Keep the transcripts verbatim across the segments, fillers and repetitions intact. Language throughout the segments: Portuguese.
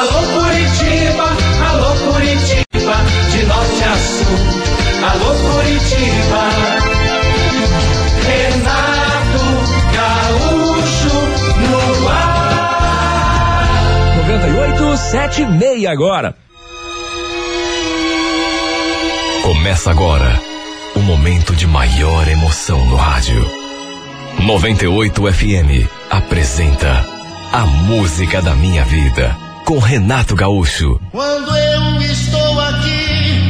Alô Curitiba, alô Curitiba, de norte a sul. Alô Curitiba, Renato Gaúcho no ar. noventa e oito, sete e meia agora. Começa agora o momento de maior emoção no rádio. noventa e oito F M apresenta A Música da Minha Vida, com Renato Gaúcho. Quando eu estou aqui,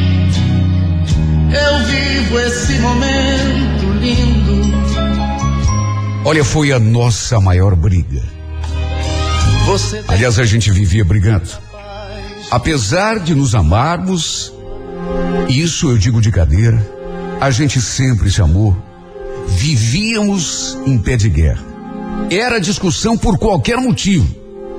eu vivo esse momento lindo. Olha, foi a nossa maior briga. Você Aliás, a gente vivia brigando. Apesar de nos amarmos, isso eu digo de cadeira, a gente sempre se amou. Vivíamos em pé de guerra. Era discussão por qualquer motivo.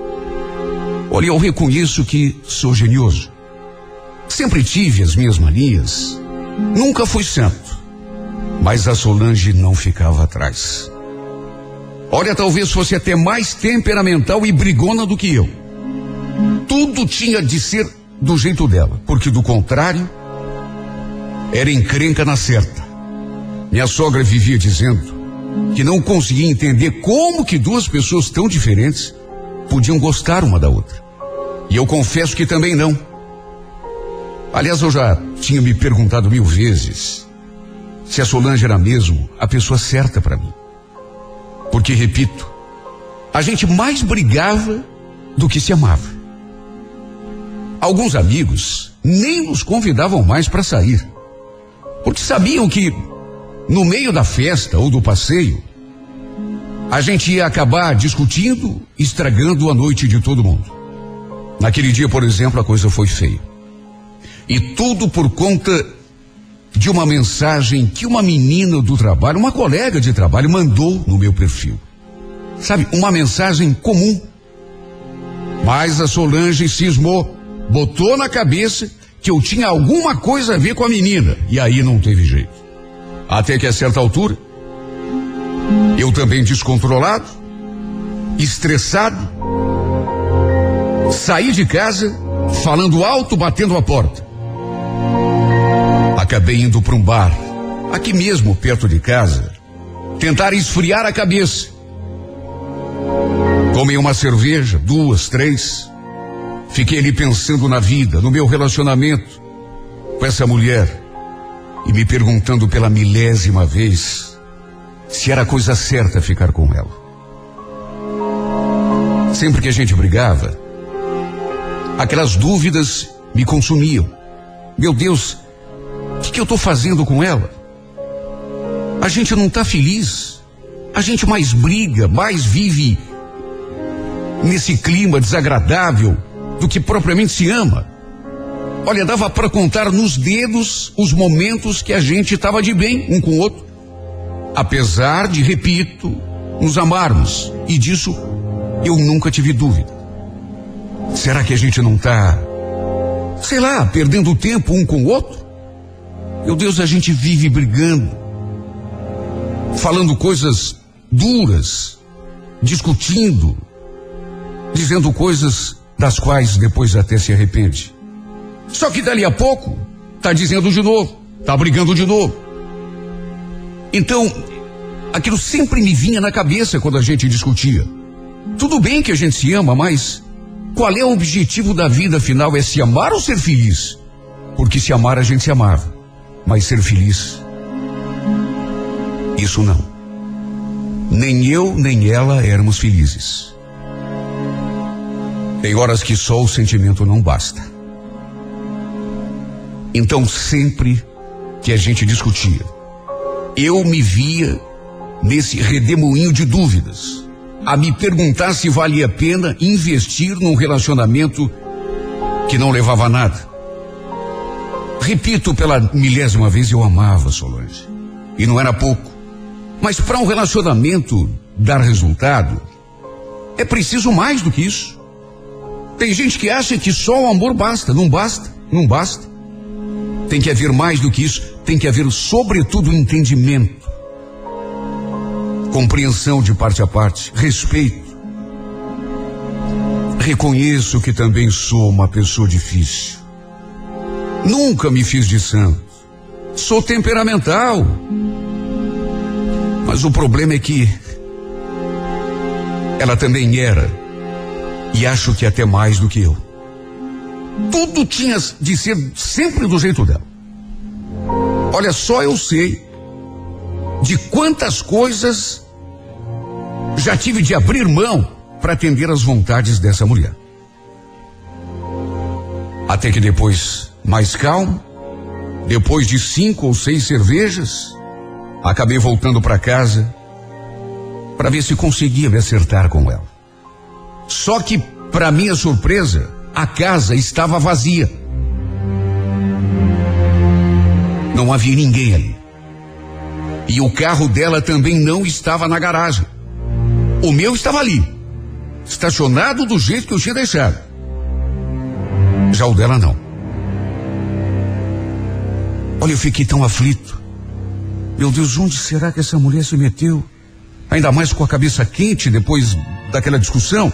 Olha, eu reconheço que sou genioso. Sempre tive as minhas manias. Nunca fui santo. Mas a Solange não ficava atrás. Olha, talvez fosse até mais temperamental e brigona do que eu. Tudo tinha de ser do jeito dela, porque do contrário, era encrenca na certa. Minha sogra vivia dizendo que não conseguia entender como que duas pessoas tão diferentes podiam gostar uma da outra. E eu confesso que também não. Aliás, eu já tinha me perguntado mil vezes se a Solange era mesmo a pessoa certa para mim. Porque, repito, a gente mais brigava do que se amava. Alguns amigos nem nos convidavam mais para sair, porque sabiam que no meio da festa ou do passeio a gente ia acabar discutindo, estragando a noite de todo mundo. Naquele dia, por exemplo, a coisa foi feia. E tudo por conta de uma mensagem que uma menina do trabalho, uma colega de trabalho, mandou no meu perfil. Sabe, uma mensagem comum. Mas a Solange cismou, botou na cabeça que eu tinha alguma coisa a ver com a menina. E aí não teve jeito. Até que a certa altura, eu também descontrolado, estressado, saí de casa, falando alto, batendo a porta. Acabei indo para um bar, aqui mesmo perto de casa, tentar esfriar a cabeça. Tomei uma cerveja, duas, três. Fiquei ali pensando na vida, no meu relacionamento com essa mulher e me perguntando pela milésima vez se era a coisa certa ficar com ela. Sempre que a gente brigava, aquelas dúvidas me consumiam. Meu Deus, o que, que eu estou fazendo com ela? A gente não está feliz. A gente mais briga, mais vive nesse clima desagradável do que propriamente se ama. Olha, dava para contar nos dedos os momentos que a gente estava de bem um com o outro. Apesar de, repito, nos amarmos. E disso eu nunca tive dúvida. Será que a gente não está, sei lá, perdendo tempo um com o outro? Meu Deus, a gente vive brigando, falando coisas duras, discutindo, dizendo coisas das quais depois até se arrepende. Só que dali a pouco tá dizendo de novo, tá brigando de novo. Então, aquilo sempre me vinha na cabeça quando a gente discutia. Tudo bem que a gente se ama, mas qual é o objetivo da vida afinal? É se amar ou ser feliz? Porque se amar a gente se amava, mas ser feliz, isso não. Nem eu nem ela éramos felizes. Tem horas que só o sentimento não basta. Então sempre que a gente discutia, eu me via nesse redemoinho de dúvidas, a me perguntar se valia a pena investir num relacionamento que não levava a nada. Repito pela milésima vez, eu amava Solange. E não era pouco. Mas para um relacionamento dar resultado, é preciso mais do que isso. Tem gente que acha que só o amor basta. Não basta, não basta. Tem que haver mais do que isso. Tem que haver, sobretudo, entendimento, compreensão de parte a parte, respeito. Reconheço que também sou uma pessoa difícil. Nunca me fiz de santo. Sou temperamental. Mas o problema é que ela também era, e acho que até mais do que eu. Tudo tinha de ser sempre do jeito dela. Olha, só eu sei de quantas coisas já tive de abrir mão para atender às vontades dessa mulher. Até que depois, mais calmo, depois de cinco ou seis cervejas, acabei voltando para casa para ver se conseguia me acertar com ela. Só que, para minha surpresa, a casa estava vazia. Não havia ninguém ali. E o carro dela também não estava na garagem. O meu estava ali, estacionado do jeito que eu tinha deixado. Já o dela não. Olha, eu fiquei tão aflito. Meu Deus, onde será que essa mulher se meteu? Ainda mais com a cabeça quente depois daquela discussão.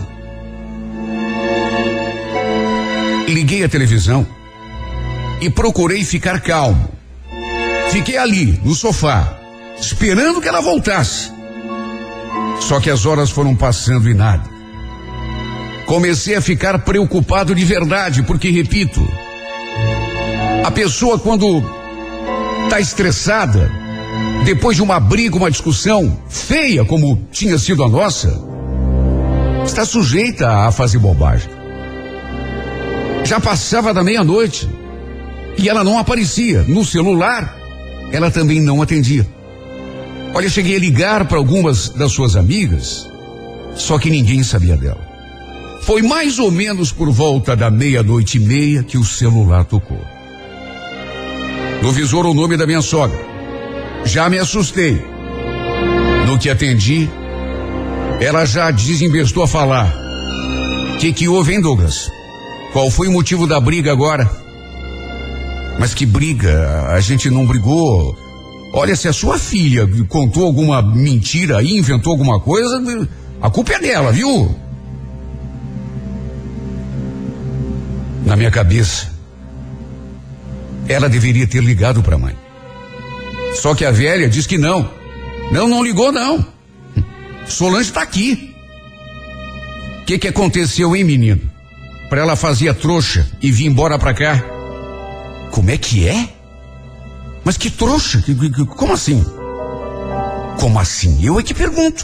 Liguei a televisão e procurei ficar calmo. Fiquei ali, no sofá, esperando que ela voltasse. Só que as horas foram passando e nada. Comecei a ficar preocupado de verdade, porque, repito, a pessoa quando está estressada, depois de uma briga, uma discussão feia como tinha sido a nossa, está sujeita a fazer bobagem. Já passava da meia-noite e ela não aparecia. No celular, ela também não atendia. Olha, cheguei a ligar para algumas das suas amigas, só que ninguém sabia dela. Foi mais ou menos por volta da meia-noite e meia que o celular tocou. No visor, o nome da minha sogra. Já me assustei. No que atendi, ela já desembestou a falar. Que que houve, hein, Douglas? Qual foi o motivo da briga agora? Mas que briga? A gente não brigou. Olha, se a sua filha contou alguma mentira aí, inventou alguma coisa, a culpa é dela, viu? Na minha cabeça, ela deveria ter ligado para a mãe. Só que a velha diz que não. Não, não ligou não. Solange está aqui. O que que aconteceu, hein, menino? Para ela fazer a trouxa e vir embora para cá. Como é que é? Mas que trouxa? Que, que, como assim? Como assim? Eu é que pergunto.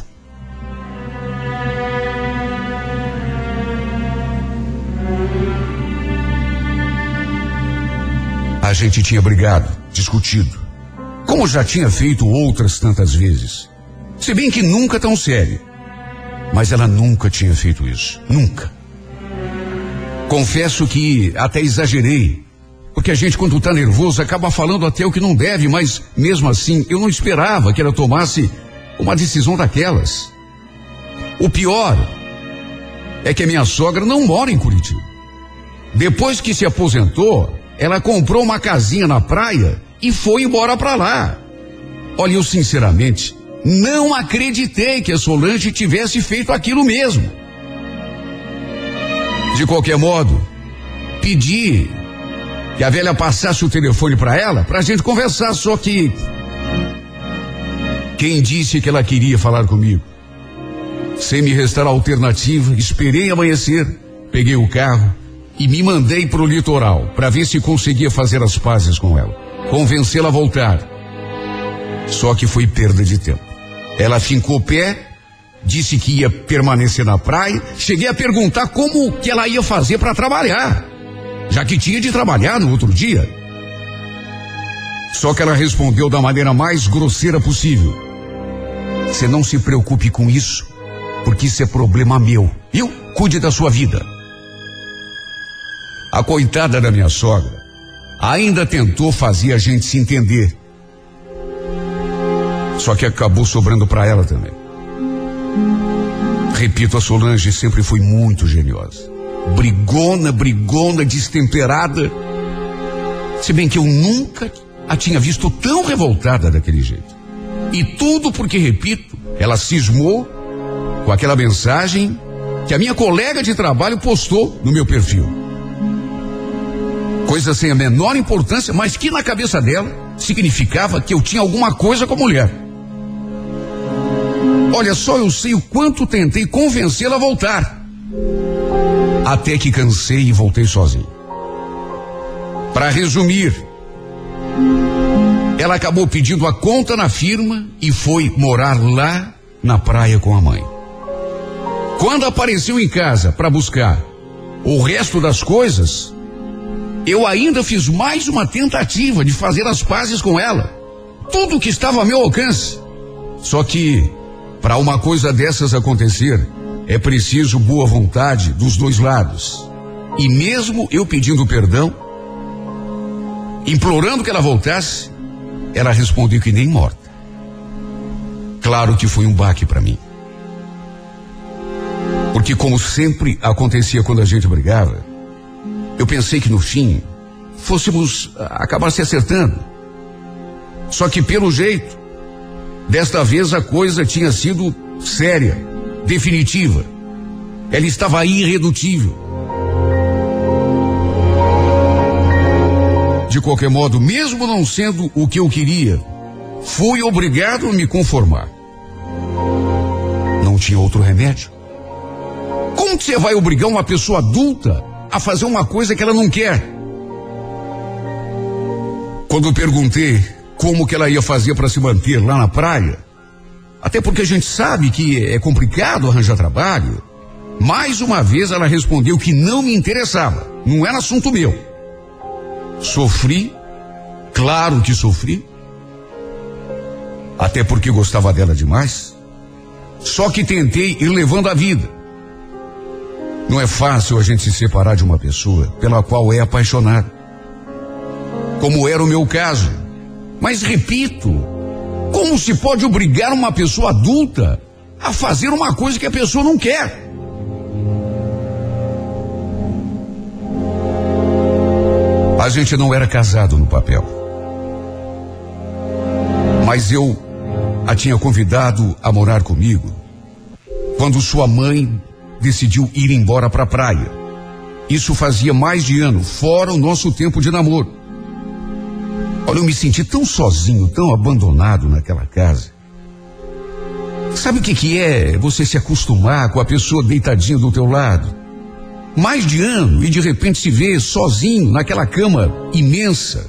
A gente tinha brigado, discutido, como já tinha feito outras tantas vezes. Se bem que nunca tão sério. Mas ela nunca tinha feito isso. Nunca. Confesso que até exagerei. Porque a gente, quando tá nervoso, acaba falando até o que não deve, mas mesmo assim, eu não esperava que ela tomasse uma decisão daquelas. O pior é que a minha sogra não mora em Curitiba. Depois que se aposentou, ela comprou uma casinha na praia e foi embora pra lá. Olha, eu sinceramente não acreditei que a Solange tivesse feito aquilo mesmo. De qualquer modo, pedi que a velha passasse o telefone para ela, pra gente conversar, só que quem disse que ela queria falar comigo? Sem me restar alternativa, esperei amanhecer, peguei o carro e me mandei pro litoral para ver se conseguia fazer as pazes com ela, convencê-la a voltar. Só que foi perda de tempo. Ela fincou o pé, disse que ia permanecer na praia. Cheguei a perguntar como que ela ia fazer para trabalhar, já que tinha de trabalhar no outro dia. Só que ela respondeu da maneira mais grosseira possível: você não se preocupe com isso, porque isso é problema meu. Eu cuide da sua vida. A coitada da minha sogra ainda tentou fazer a gente se entender. Só que acabou sobrando para ela também. Repito, a Solange sempre foi muito geniosa. Brigona, brigona, destemperada. Se bem que eu nunca a tinha visto tão revoltada daquele jeito. E tudo porque, repito, ela cismou com aquela mensagem que a minha colega de trabalho postou no meu perfil. Coisa sem a menor importância, mas que na cabeça dela significava que eu tinha alguma coisa com a mulher. Olha só, eu sei o quanto tentei convencê-la a voltar. Até que cansei e voltei sozinho. Para resumir, ela acabou pedindo a conta na firma e foi morar lá na praia com a mãe. Quando apareceu em casa para buscar o resto das coisas, eu ainda fiz mais uma tentativa de fazer as pazes com ela. Tudo que estava ao meu alcance. Só que, para uma coisa dessas acontecer, é preciso boa vontade dos dois lados. E mesmo eu pedindo perdão, implorando que ela voltasse, ela respondeu que nem morta. Claro que foi um baque para mim. Porque, como sempre acontecia quando a gente brigava, eu pensei que no fim fôssemos acabar se acertando. Só que, pelo jeito, desta vez a coisa tinha sido séria, definitiva. Ela estava irredutível. De qualquer modo, mesmo não sendo o que eu queria, fui obrigado a me conformar. Não tinha outro remédio. Como que você vai obrigar uma pessoa adulta a fazer uma coisa que ela não quer? Quando eu perguntei como que ela ia fazer para se manter lá na praia, até porque a gente sabe que é complicado arranjar trabalho, mais uma vez ela respondeu que não me interessava, não era assunto meu. Sofri, claro que sofri, até porque gostava dela demais. Só que tentei ir levando a vida. Não é fácil a gente se separar de uma pessoa pela qual é apaixonado, como era o meu caso. Mas repito, como se pode obrigar uma pessoa adulta a fazer uma coisa que a pessoa não quer? A gente não era casado no papel, mas eu a tinha convidado a morar comigo quando sua mãe decidiu ir embora para a praia. Isso fazia mais de ano, fora o nosso tempo de namoro. Olha, eu me senti tão sozinho, tão abandonado naquela casa. Sabe o que que é você se acostumar com a pessoa deitadinha do teu lado? Mais de ano e de repente se vê sozinho naquela cama imensa.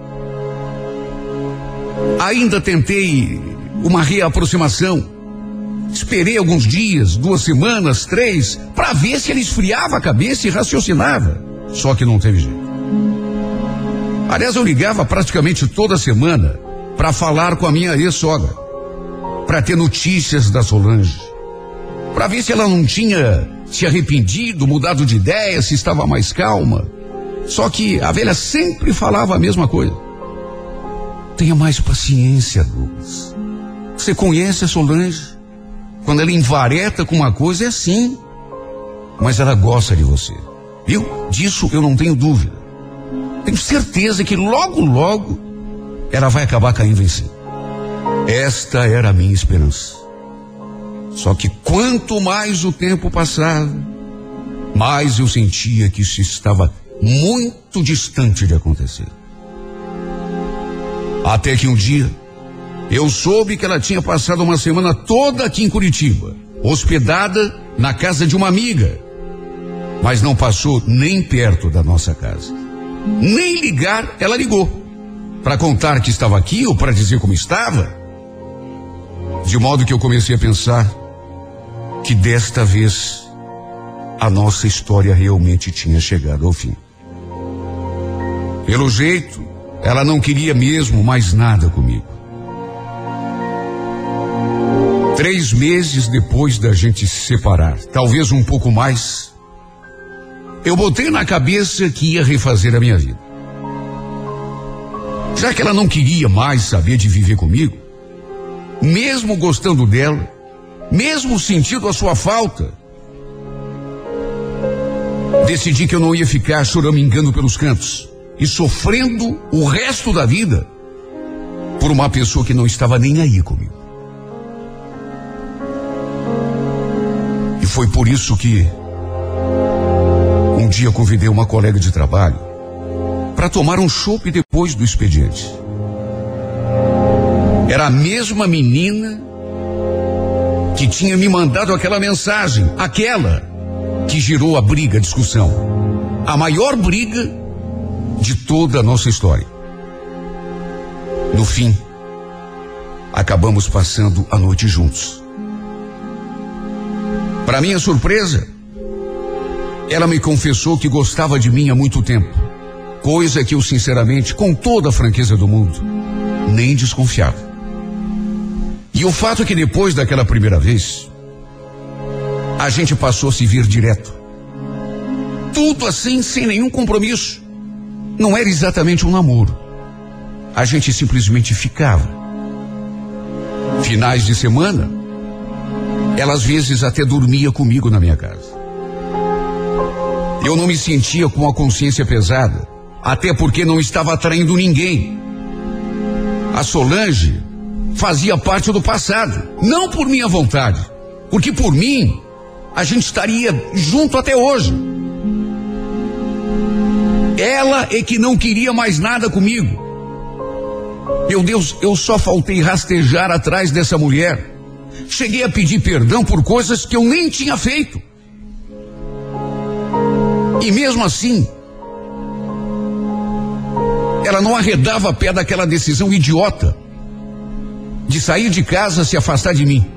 Ainda tentei uma reaproximação. Esperei alguns dias, duas semanas, três, para ver se ele esfriava a cabeça e raciocinava. Só que não teve jeito. Aliás, eu ligava praticamente toda semana para falar com a minha ex-sogra, para ter notícias da Solange, para ver se ela não tinha se arrependido, mudado de ideia, se estava mais calma. Só que a velha sempre falava a mesma coisa. Tenha mais paciência, Douglas. Você conhece a Solange? Quando ela invareta com uma coisa é assim. Mas ela gosta de você, viu? Disso eu não tenho dúvida. Tenho certeza que logo, logo ela vai acabar caindo em si. Esta era a minha esperança. Só que quanto mais o tempo passava, mais eu sentia que isso estava muito distante de acontecer. Até que um dia, eu soube que ela tinha passado uma semana toda aqui em Curitiba, hospedada na casa de uma amiga, mas não passou nem perto da nossa casa. Nem ligar ela ligou, para contar que estava aqui ou para dizer como estava. De modo que eu comecei a pensar que desta vez a nossa história realmente tinha chegado ao fim. Pelo jeito, ela não queria mesmo mais nada comigo. Três meses depois da gente se separar, talvez um pouco mais, eu botei na cabeça que ia refazer a minha vida. Já que ela não queria mais saber de viver comigo, mesmo gostando dela, mesmo sentindo a sua falta, decidi que eu não ia ficar choramingando pelos cantos e sofrendo o resto da vida por uma pessoa que não estava nem aí comigo. E foi por isso que um dia convidei uma colega de trabalho para tomar um chopp depois do expediente. Era a mesma menina que tinha me mandado aquela mensagem, aquela que gerou a briga, a discussão, a maior briga de toda a nossa história. No fim, acabamos passando a noite juntos. Para minha surpresa, ela me confessou que gostava de mim há muito tempo, coisa que eu sinceramente, com toda a franqueza do mundo, nem desconfiava. E o fato é que depois daquela primeira vez, a gente passou a se vir direto. Tudo assim, sem nenhum compromisso. Não era exatamente um namoro. A gente simplesmente ficava. Finais de semana, ela às vezes até dormia comigo na minha casa. Eu não me sentia com a consciência pesada, até porque não estava atraindo ninguém. A Solange fazia parte do passado, não por minha vontade, porque por mim a gente estaria junto até hoje. Ela é que não queria mais nada comigo. Meu Deus, eu só faltei rastejar atrás dessa mulher. Cheguei a pedir perdão por coisas que eu nem tinha feito. E mesmo assim, ela não arredava pé daquela decisão idiota de sair de casa, se afastar de mim.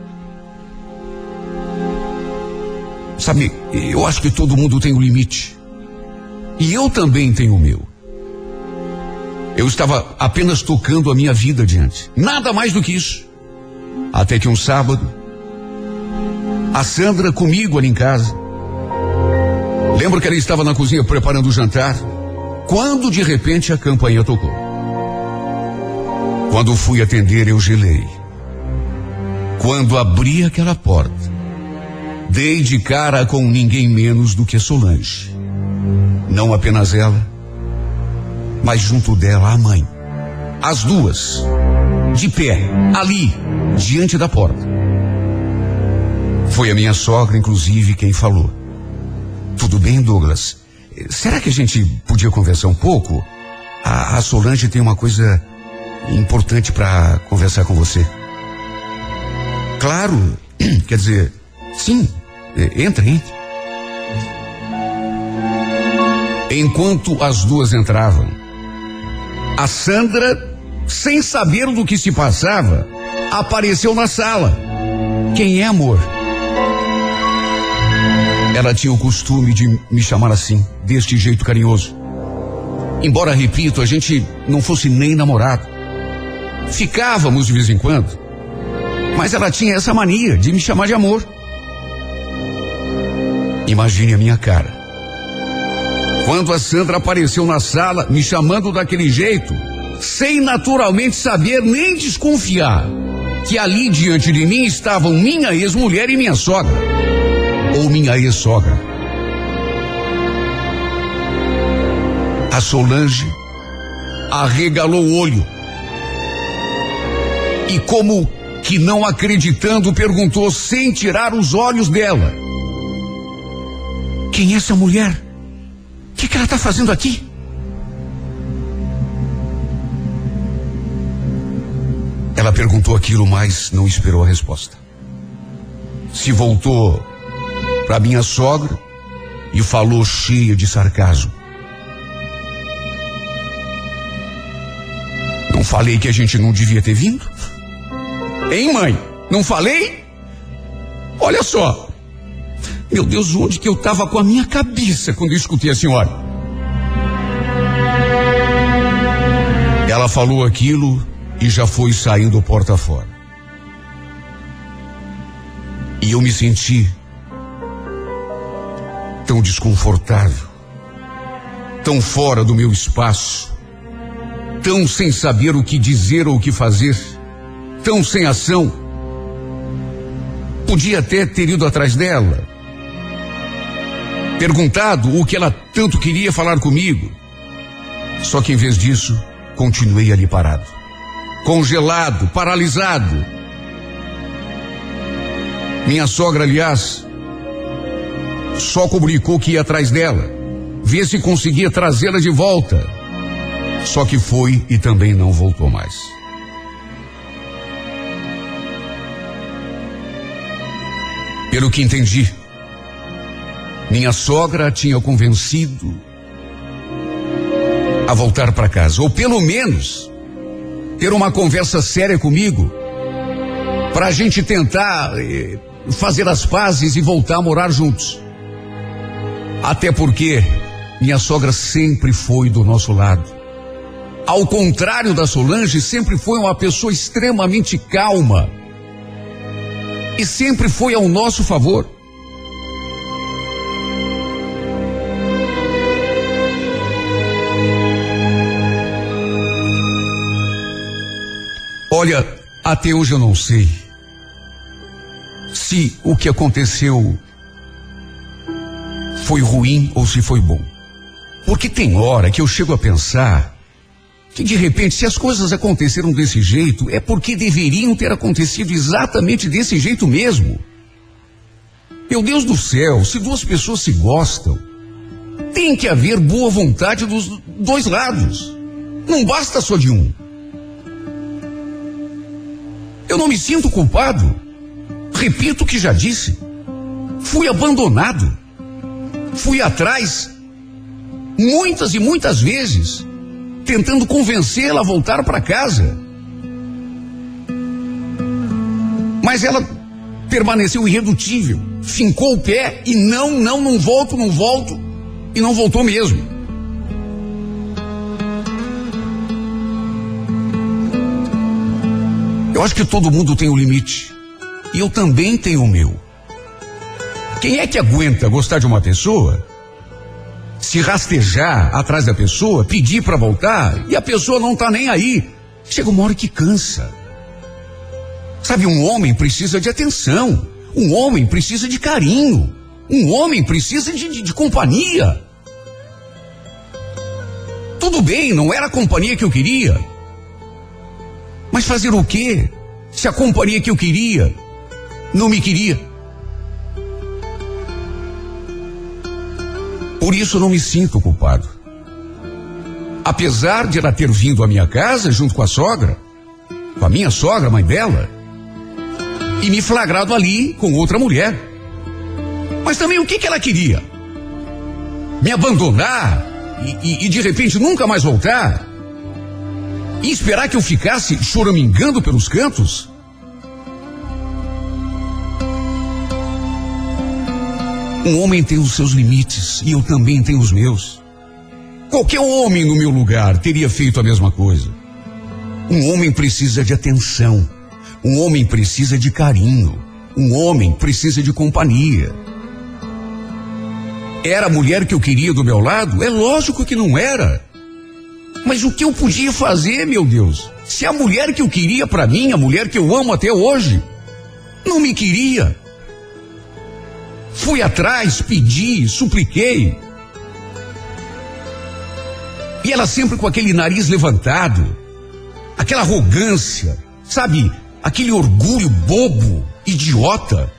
Sabe, eu acho que todo mundo tem um limite. E eu também tenho o meu. Eu estava apenas tocando a minha vida adiante. Nada mais do que isso. Até que um sábado, a Sandra comigo ali em casa. Lembro que ela estava na cozinha preparando o jantar, quando de repente a campainha tocou. Quando fui atender, eu gelei. Quando abri aquela porta, dei de cara com ninguém menos do que Solange. Não apenas ela, mas junto dela a mãe. As duas, de pé, ali, diante da porta. Foi a minha sogra, inclusive, quem falou. Tudo bem, Douglas? Será que a gente podia conversar um pouco? A, a Solange tem uma coisa importante para conversar com você. Claro, quer dizer, sim, entra, entra. Enquanto as duas entravam, a Sandra, sem saber do que se passava, apareceu na sala. Quem é, amor? Ela tinha o costume de me chamar assim, deste jeito carinhoso. Embora, repito, a gente não fosse nem namorado. Ficávamos de vez em quando, mas ela tinha essa mania de me chamar de amor. Imagine a minha cara quando a Sandra apareceu na sala, me chamando daquele jeito, sem naturalmente saber nem desconfiar que ali diante de mim estavam minha ex-mulher e minha sogra, ou minha ex-sogra. A Solange arregalou o olho e, como que não acreditando, perguntou sem tirar os olhos dela: quem é essa mulher? O que, que ela está fazendo aqui? Ela perguntou aquilo, mas não esperou a resposta. Se voltou para minha sogra e falou cheia de sarcasmo: não falei que a gente não devia ter vindo? Hein, mãe? Não falei? Olha só. Meu Deus, onde que eu estava com a minha cabeça quando eu escutei a senhora? Ela falou aquilo e já foi saindo porta fora. E eu me senti tão desconfortável, tão fora do meu espaço, tão sem saber o que dizer ou o que fazer, tão sem ação. Podia até ter ido atrás dela, perguntado o que ela tanto queria falar comigo. Só que em vez disso, continuei ali parado, congelado, paralisado. Minha sogra, aliás, Só comunicou que ia atrás dela, ver se conseguia trazê-la de volta. Só que foi e também não voltou mais. Pelo que entendi, minha sogra a tinha convencido a voltar para casa, ou pelo menos ter uma conversa séria comigo, para a gente tentar eh, fazer as pazes e voltar a morar juntos. Até porque minha sogra sempre foi do nosso lado. Ao contrário da Solange, sempre foi uma pessoa extremamente calma e sempre foi ao nosso favor. Olha, até hoje eu não sei se o que aconteceu foi ruim ou se foi bom. Porque tem hora que eu chego a pensar que de repente, se as coisas aconteceram desse jeito, é porque deveriam ter acontecido exatamente desse jeito mesmo. Meu Deus do céu, se duas pessoas se gostam, tem que haver boa vontade dos dois lados. Não basta só de um. Eu não me sinto culpado. Repito o que já disse. Fui abandonado. Fui atrás muitas e muitas vezes, tentando convencê-la a voltar para casa. Mas ela permaneceu irredutível, fincou o pé e não, não, não volto, não volto, e não voltou mesmo. Eu acho que todo mundo tem um limite, e eu também tenho o meu. Quem é que aguenta gostar de uma pessoa, se rastejar atrás da pessoa, pedir para voltar, e a pessoa não tá nem aí? Chega uma hora que cansa. Sabe, um homem precisa de atenção, um homem precisa de carinho, um homem precisa de, de, de companhia. Tudo bem, não era a companhia que eu queria, mas fazer o quê se a companhia que eu queria não me queria? Por isso eu não me sinto culpado. Apesar de ela ter vindo à minha casa junto com a sogra, com a minha sogra, mãe dela, e me flagrado ali com outra mulher. Mas também o que que ela queria? Me abandonar e, e, e de repente nunca mais voltar? E esperar que eu ficasse choramingando pelos cantos? Um homem tem os seus limites e eu também tenho os meus. Qualquer homem no meu lugar teria feito a mesma coisa. Um homem precisa de atenção. Um homem precisa de carinho. Um homem precisa de companhia. Era a mulher que eu queria do meu lado? É lógico que não era. Mas o que eu podia fazer, meu Deus? Se a mulher que eu queria pra mim, a mulher que eu amo até hoje, não me queria. Fui atrás, pedi, supliquei. E ela sempre com aquele nariz levantado, aquela arrogância, sabe? Aquele orgulho bobo, idiota.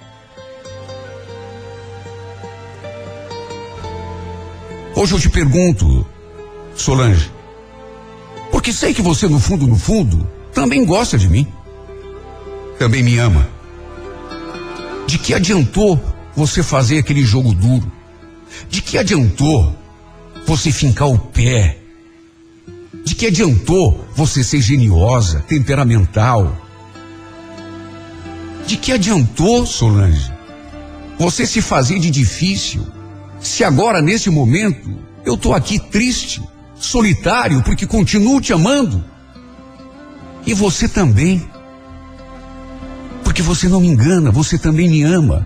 Hoje eu te pergunto, Solange, porque sei que você no fundo, no fundo, também gosta de mim. Também me ama. De que adiantou você fazer aquele jogo duro? De que adiantou você fincar o pé? De que adiantou você ser geniosa, temperamental? De que adiantou, Solange, você se fazer de difícil, se agora, nesse momento, eu tô aqui triste, solitário, porque continuo te amando? E você também. Porque você não me engana, você também me ama.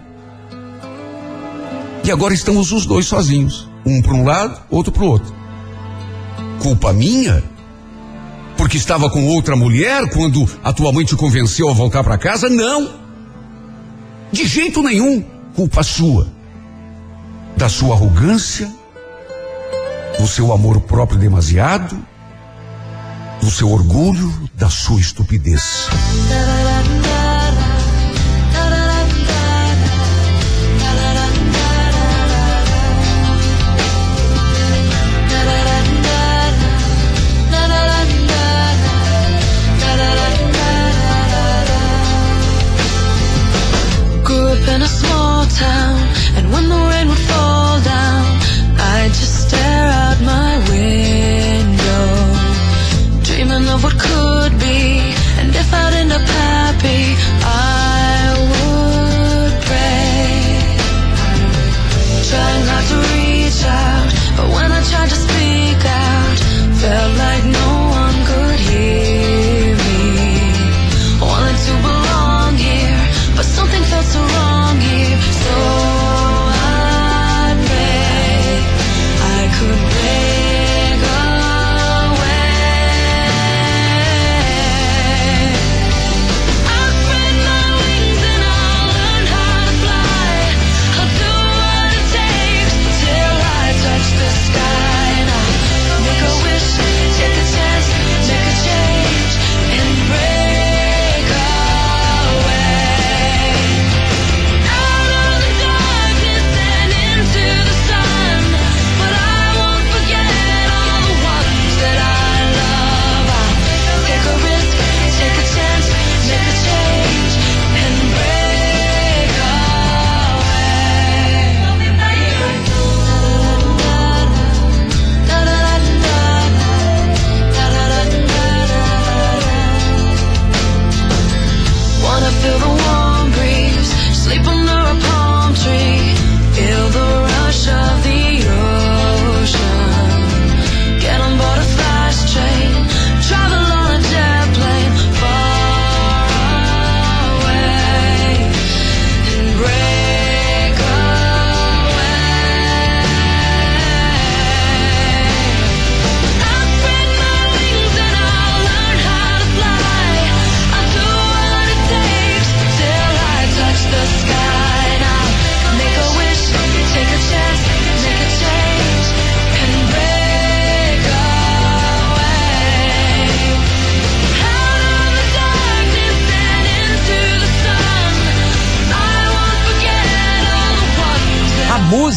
E agora estamos os dois sozinhos, um para um lado, outro para o outro. Culpa minha? Porque estava com outra mulher quando a tua mãe te convenceu a voltar para casa? Não. De jeito nenhum. Culpa sua. Da sua arrogância, do seu amor próprio demasiado, do seu orgulho, da sua estupidez.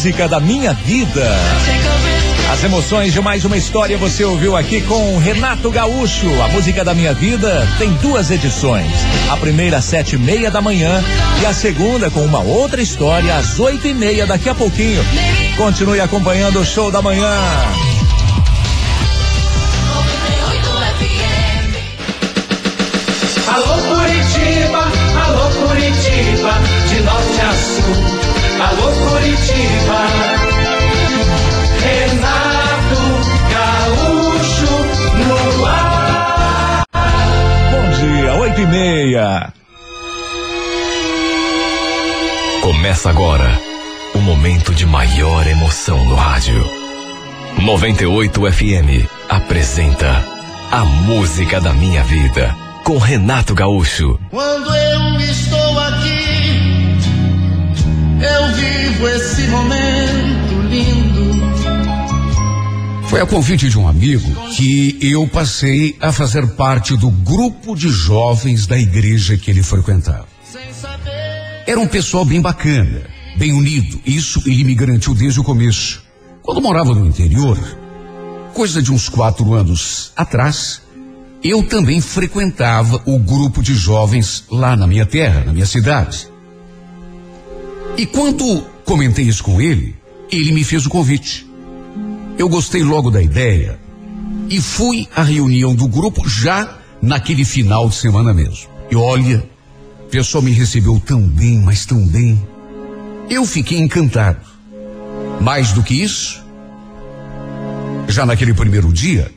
música da minha vida. As emoções de mais uma história você ouviu aqui com Renato Gaúcho. A música da minha vida tem duas edições. A primeira às sete e meia da manhã e a segunda com uma outra história às oito e meia daqui a pouquinho. Continue acompanhando o show da manhã. Alô Curitiba, alô Curitiba, de norte a sul. Alô Curitiba, Renato Gaúcho no ar. Bom dia, oito e meia. Começa agora o momento de maior emoção no rádio. noventa e oito F M apresenta A Música da Minha Vida com Renato Gaúcho. Quando eu estou aqui, eu vivo esse momento lindo. Foi a convite de um amigo que eu passei a fazer parte do grupo de jovens da igreja que ele frequentava. Era um pessoal bem bacana, bem unido. Isso ele me garantiu desde o começo. Quando morava no interior, coisa de uns quatro anos atrás, eu também frequentava o grupo de jovens lá na minha terra, na minha cidade. E quando comentei isso com ele, ele me fez o convite. Eu gostei logo da ideia e fui à reunião do grupo já naquele final de semana mesmo. E olha, o pessoal me recebeu tão bem, mas tão bem. Eu fiquei encantado. Mais do que isso, já naquele primeiro dia,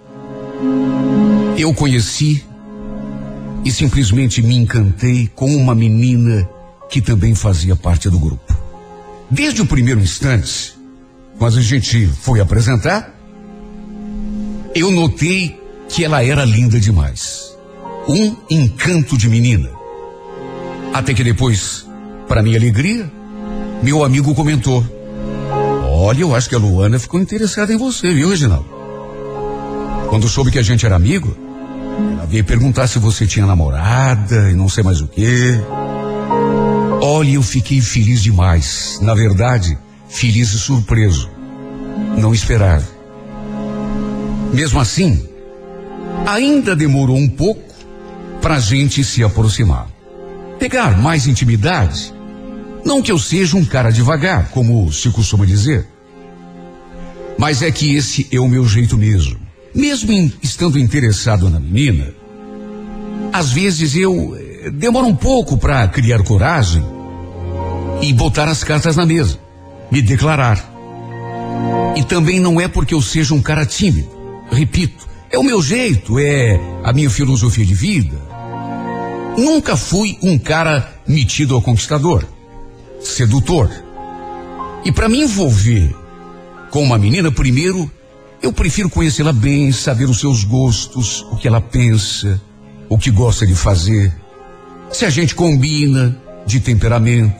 eu conheci e simplesmente me encantei com uma menina que também fazia parte do grupo. Desde o primeiro instante, quando a gente foi apresentar, eu notei que ela era linda demais. Um encanto de menina. Até que depois, para minha alegria, meu amigo comentou: olha, eu acho que a Luana ficou interessada em você, viu, Reginaldo? Quando soube que a gente era amigo, ela veio perguntar se você tinha namorada e não sei mais o quê. Olha, eu fiquei feliz demais. Na verdade, feliz e surpreso. Não esperava. Mesmo assim, ainda demorou um pouco pra gente se aproximar. Pegar mais intimidade. Não que eu seja um cara devagar, como se costuma dizer. Mas é que esse é o meu jeito mesmo. Mesmo em, estando interessado na menina, às vezes eu eh, demoro um pouco para criar coragem e botar as cartas na mesa, me declarar. E também não é porque eu seja um cara tímido. Repito, é o meu jeito, é a minha filosofia de vida. Nunca fui um cara metido ao conquistador, sedutor. E para me envolver com uma menina, primeiro, eu prefiro conhecê-la bem, saber os seus gostos, o que ela pensa, o que gosta de fazer, se a gente combina de temperamento.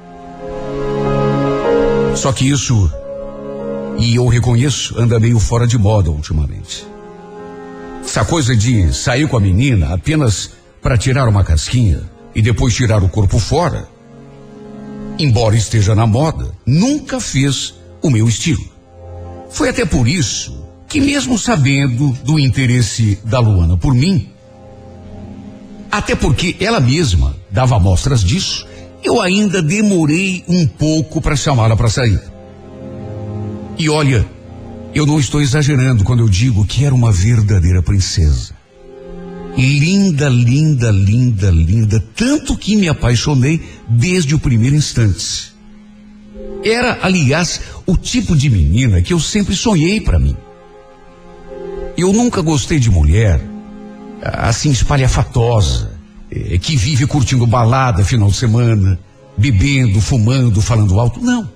Só que isso, e eu reconheço, anda meio fora de moda ultimamente. Essa coisa de sair com a menina apenas para tirar uma casquinha e depois tirar o corpo fora, embora esteja na moda, nunca fez o meu estilo. Foi até por isso que, mesmo sabendo do interesse da Luana por mim, até porque ela mesma dava mostras disso, eu ainda demorei um pouco para chamá-la para sair. E olha, eu não estou exagerando quando eu digo que era uma verdadeira princesa. Linda, linda, linda, linda, tanto que me apaixonei desde o primeiro instante. Era, aliás, o tipo de menina que eu sempre sonhei para mim. Eu nunca gostei de mulher assim espalhafatosa, é, que vive curtindo balada final de semana, bebendo, fumando, falando alto. Não.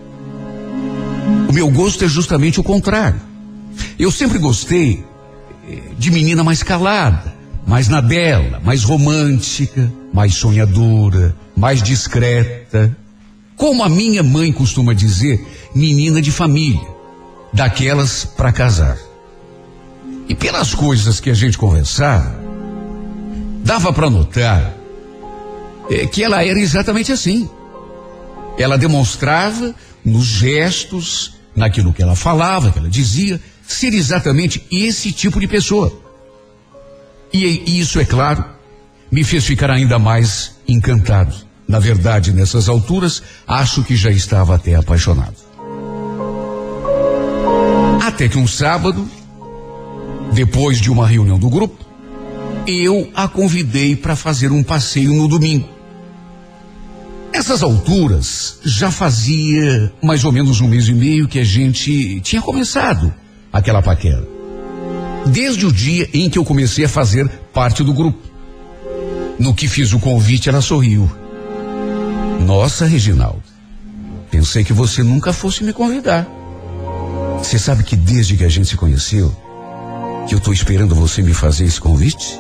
O meu gosto é justamente o contrário. Eu sempre gostei é, de menina mais calada, mais na dela, mais romântica, mais sonhadora, mais discreta. Como a minha mãe costuma dizer, menina de família, daquelas para casar. E pelas coisas que a gente conversava, dava para notar é, que ela era exatamente assim. Ela demonstrava nos gestos, naquilo que ela falava, que ela dizia, ser exatamente esse tipo de pessoa. E isso, é claro, me fez ficar ainda mais encantado. Na verdade, nessas alturas, acho que já estava até apaixonado. Até que um sábado, depois de uma reunião do grupo, eu a convidei para fazer um passeio no domingo. Nessas alturas, já fazia mais ou menos um mês e meio que a gente tinha começado aquela paquera. Desde o dia em que eu comecei a fazer parte do grupo. No que fiz o convite, ela sorriu. Nossa, Reginaldo, pensei que você nunca fosse me convidar. Você sabe que desde que a gente se conheceu, que eu estou esperando você me fazer esse convite?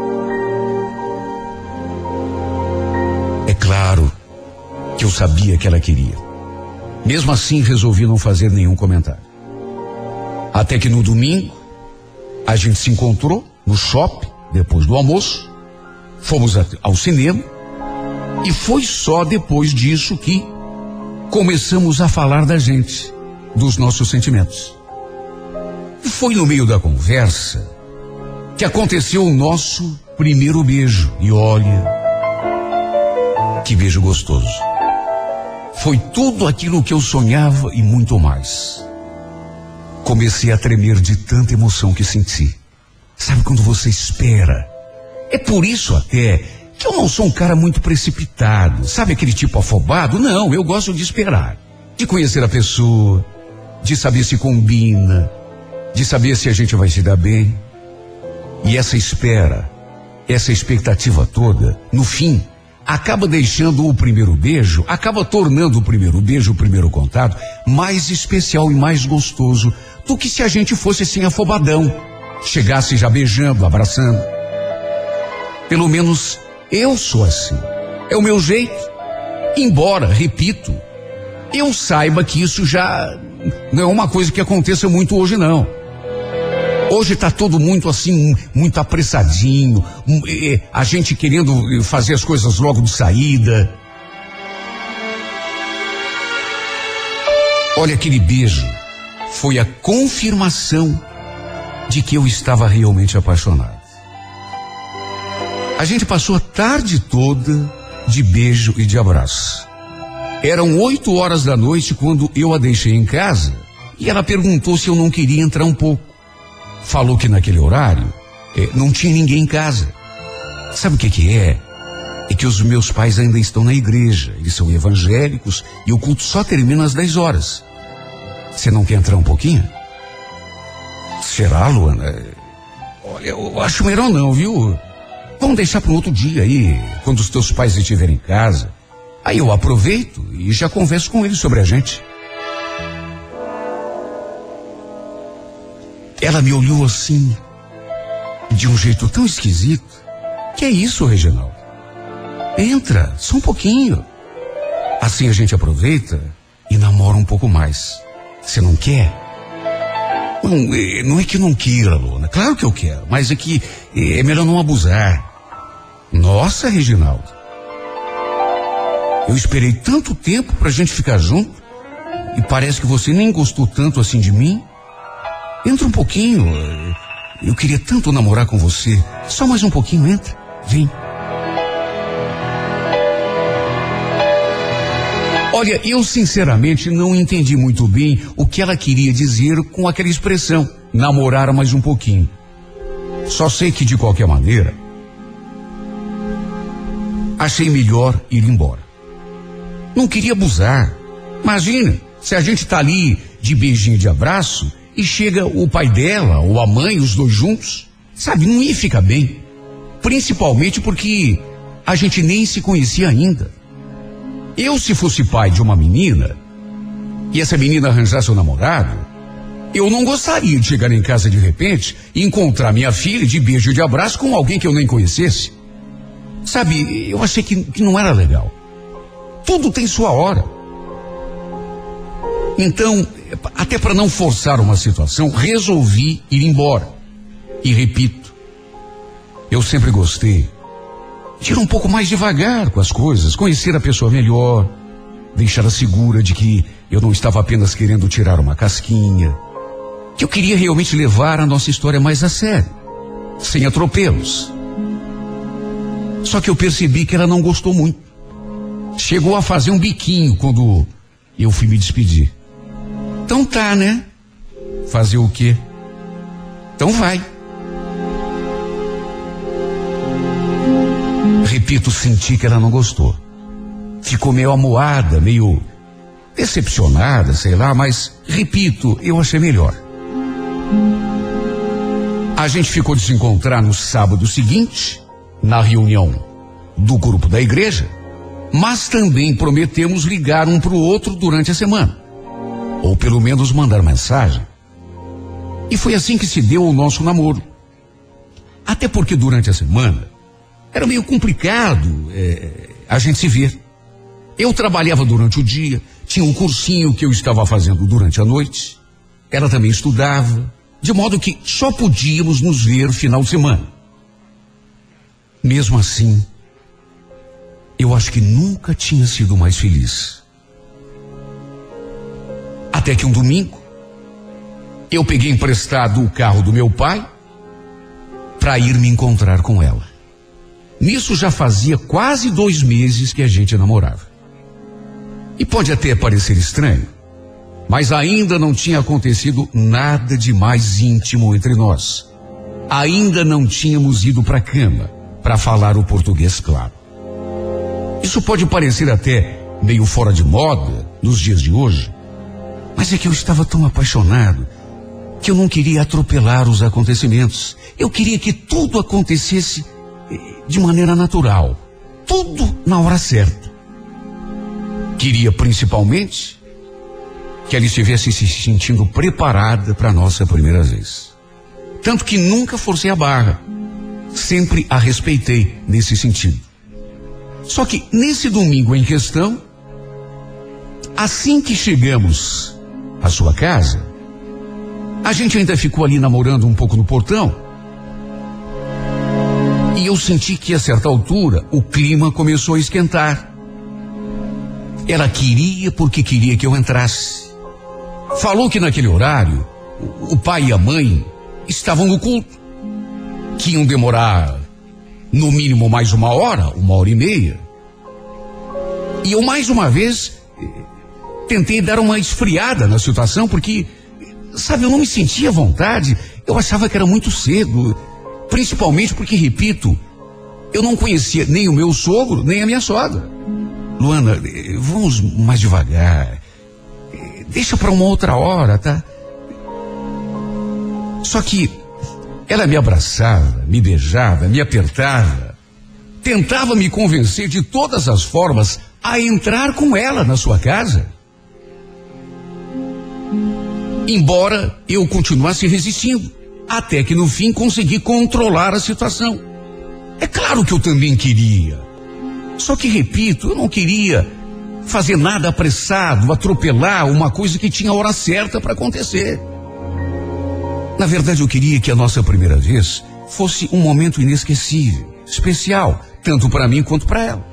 É claro que eu sabia que ela queria. Mesmo assim, resolvi não fazer nenhum comentário. Até que no domingo, a gente se encontrou no shopping, depois do almoço, fomos ao cinema, e foi só depois disso que começamos a falar da gente, dos nossos sentimentos. E foi no meio da conversa que aconteceu o nosso primeiro beijo. E olha, que beijo gostoso. Foi tudo aquilo que eu sonhava e muito mais. Comecei a tremer de tanta emoção que senti. Sabe quando você espera? É por isso até que eu não sou um cara muito precipitado. Sabe aquele tipo afobado? Não, eu gosto de esperar. De conhecer a pessoa, de saber se combina, de saber se a gente vai se dar bem. E essa espera, essa expectativa toda, no fim, acaba deixando o primeiro beijo, acaba tornando o primeiro beijo, o primeiro contato, mais especial e mais gostoso do que se a gente fosse assim afobadão, chegasse já beijando, abraçando. Pelo menos eu sou assim. É o meu jeito. Embora, repito, eu saiba que isso já não é uma coisa que aconteça muito hoje, não. Hoje está todo muito assim, muito apressadinho, a gente querendo fazer as coisas logo de saída. Olha, aquele beijo foi a confirmação de que eu estava realmente apaixonado. A gente passou a tarde toda de beijo e de abraço. Eram oito horas da noite quando eu a deixei em casa e ela perguntou se eu não queria entrar um pouco. Falou que naquele horário eh, não tinha ninguém em casa. Sabe o que que é? É que os meus pais ainda estão na igreja. Eles são evangélicos e o culto só termina às dez horas. Você não quer entrar um pouquinho? Será, Luana? Olha, eu acho melhor não, viu? Vamos deixar para um outro dia aí, quando os teus pais estiverem em casa. Aí eu aproveito e já converso com eles sobre a gente. Ela me olhou assim, de um jeito tão esquisito. Que é isso, Reginaldo? Entra, só um pouquinho. Assim a gente aproveita e namora um pouco mais. Você não quer? Não, não é que eu não queira, Luna. Claro que eu quero, mas é que é melhor não abusar. Nossa, Reginaldo. Eu esperei tanto tempo pra gente ficar junto e parece que você nem gostou tanto assim de mim. Entra um pouquinho. Eu queria tanto namorar com você. Só mais um pouquinho, entra. Vem. Olha, eu sinceramente não entendi muito bem o que ela queria dizer com aquela expressão, namorar mais um pouquinho. Só sei que de qualquer maneira, achei melhor ir embora. Não queria abusar. Imagina, se a gente tá ali de beijinho, de abraço, e chega o pai dela ou a mãe, os dois juntos, sabe, não ia ficar bem. Principalmente porque a gente nem se conhecia ainda. Eu, se fosse pai de uma menina, e essa menina arranjasse um namorado, eu não gostaria de chegar em casa de repente e encontrar minha filha de beijo e de abraço com alguém que eu nem conhecesse. Sabe, eu achei que, que não era legal. Tudo tem sua hora. Então, até para não forçar uma situação, resolvi ir embora. E repito, eu sempre gostei de ir um pouco mais devagar com as coisas, conhecer a pessoa melhor, deixá-la segura de que eu não estava apenas querendo tirar uma casquinha, que eu queria realmente levar a nossa história mais a sério, sem atropelos. Só que eu percebi que ela não gostou muito. Chegou a fazer um biquinho quando eu fui me despedir. Então tá, né? Fazer o quê? Então vai. Repito, senti que ela não gostou. Ficou meio amuada, meio decepcionada, sei lá, mas, repito, eu achei melhor. A gente ficou de se encontrar no sábado seguinte, na reunião do grupo da igreja, mas também prometemos ligar um para o outro durante a semana, ou pelo menos mandar mensagem. E foi assim que se deu o nosso namoro. Até porque durante a semana era meio complicado é, a gente se ver. Eu trabalhava durante o dia, tinha um cursinho que eu estava fazendo durante a noite, ela também estudava, de modo que só podíamos nos ver final de semana. Mesmo assim, eu acho que nunca tinha sido mais feliz. Até que um domingo, eu peguei emprestado o carro do meu pai para ir me encontrar com ela. Nisso já fazia quase dois meses que a gente namorava. E pode até parecer estranho, mas ainda não tinha acontecido nada de mais íntimo entre nós. Ainda não tínhamos ido para a cama para falar o português claro. Isso pode parecer até meio fora de moda nos dias de hoje, mas é que eu estava tão apaixonado que eu não queria atropelar os acontecimentos. Eu queria que tudo acontecesse de maneira natural, tudo na hora certa. Queria principalmente que ela estivesse se sentindo preparada para a nossa primeira vez. Tanto que nunca forcei a barra, sempre a respeitei nesse sentido. Só que nesse domingo em questão, assim que chegamos à sua casa, a gente ainda ficou ali namorando um pouco no portão, e eu senti que a certa altura o clima começou a esquentar. Ela queria porque queria que eu entrasse. Falou que naquele horário o pai e a mãe estavam no culto, que iam demorar no mínimo mais uma hora, uma hora e meia. E eu mais uma vez tentei dar uma esfriada na situação, porque, sabe, eu não me sentia à vontade. Eu achava que era muito cedo, principalmente porque, repito, eu não conhecia nem o meu sogro, nem a minha sogra. Luana, vamos mais devagar. Deixa para uma outra hora, tá? Só que ela me abraçava, me beijava, me apertava, tentava me convencer de todas as formas a entrar com ela na sua casa. Embora eu continuasse resistindo, até que no fim consegui controlar a situação. É claro que eu também queria. Só que, repito, eu não queria fazer nada apressado, atropelar uma coisa que tinha a hora certa para acontecer. Na verdade, eu queria que a nossa primeira vez fosse um momento inesquecível, especial, tanto para mim quanto para ela.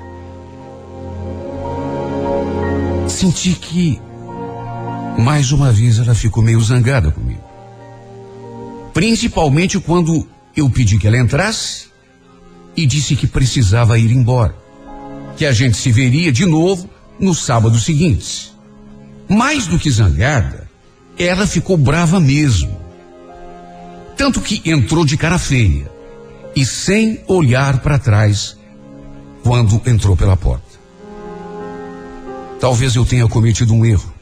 Senti que, mais uma vez, ela ficou meio zangada comigo. Principalmente quando eu pedi que ela entrasse e disse que precisava ir embora, que a gente se veria de novo no sábado seguinte. Mais do que zangada, ela ficou brava mesmo. Tanto que entrou de cara feia e sem olhar para trás quando entrou pela porta. Talvez eu tenha cometido um erro,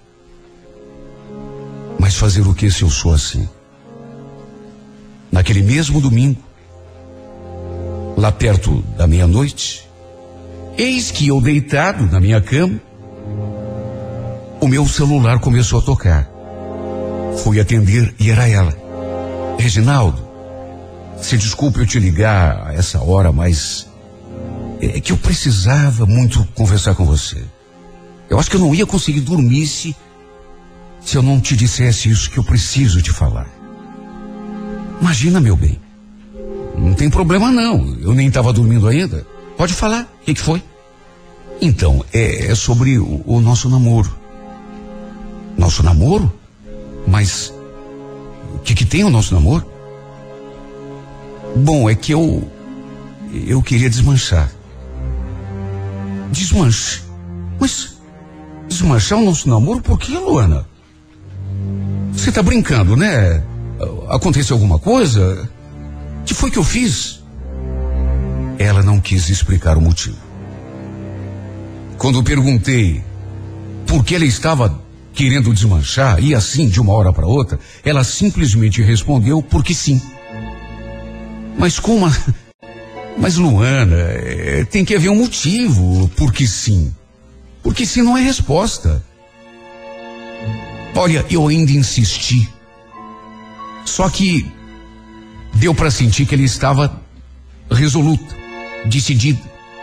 mas fazer o que se eu sou assim? Naquele mesmo domingo, lá perto da meia-noite, eis que eu deitado na minha cama, o meu celular começou a tocar. Fui atender e era ela. Reginaldo, se desculpe eu te ligar a essa hora, mas é que eu precisava muito conversar com você. Eu acho que eu não ia conseguir dormir se, se eu não te dissesse isso que eu preciso te falar. Imagina, meu bem. Não tem problema não, eu nem estava dormindo ainda. Pode falar, o que, que foi? Então, é, é sobre o, o nosso namoro. Nosso namoro? Mas o que que tem o nosso namoro? Bom, é que eu eu queria desmanchar. Desmanche? Mas desmanchar o nosso namoro por quê, Luana? Você tá brincando, né? Aconteceu alguma coisa? O que foi que eu fiz? Ela não quis explicar o motivo. Quando eu perguntei por que ela estava querendo desmanchar, e assim de uma hora para outra, ela simplesmente respondeu porque sim. Mas como a... Mas Luana, é, tem que haver um motivo porque sim. Porque sim não é resposta. Olha, eu ainda insisti. Só que deu para sentir que ele estava resoluta, decidida.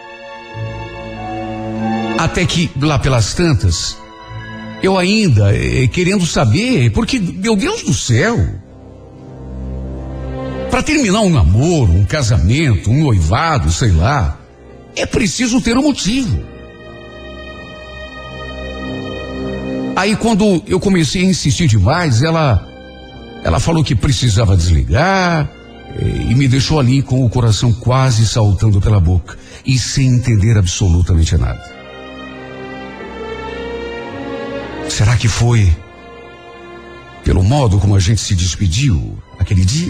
Até que lá pelas tantas, eu ainda eh, querendo saber, porque, meu Deus do céu, para terminar um namoro, um casamento, um noivado, sei lá, é preciso ter um motivo. Aí quando eu comecei a insistir demais, ela, ela falou que precisava desligar eh, e me deixou ali com o coração quase saltando pela boca e sem entender absolutamente nada. Será que foi pelo modo como a gente se despediu aquele dia?